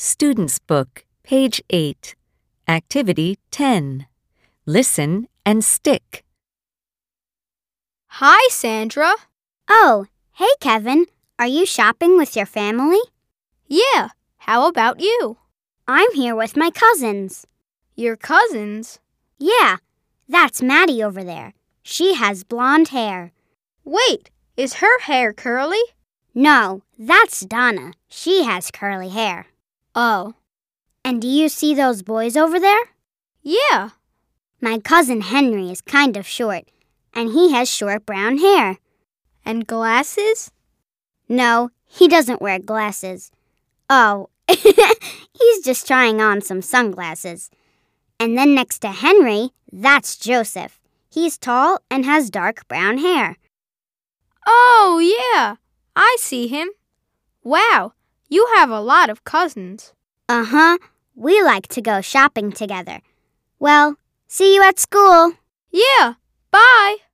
Student's Book, page 8. Activity 10. Listen and stick. Hi, Sandra. Oh, hey, Kevin. Are you shopping with your family? Yeah, how about you? I'm here with my cousins. Your cousins? Yeah, that's Maddie over there. She has blonde hair. Wait, is her hair curly? No, that's Donna. She has curly hair. Oh. And do you see those boys over there? Yeah. My cousin Henry is kind of short, and he has short brown hair. And glasses? No, he doesn't wear glasses. Oh, he's just trying on some sunglasses. And then next to Henry, that's Joseph. He's tall and has dark brown hair. Oh, yeah, I see him. Wow, you have a lot of cousins. Uh-huh. We like to go shopping together. Well, see you at school. Yeah, bye.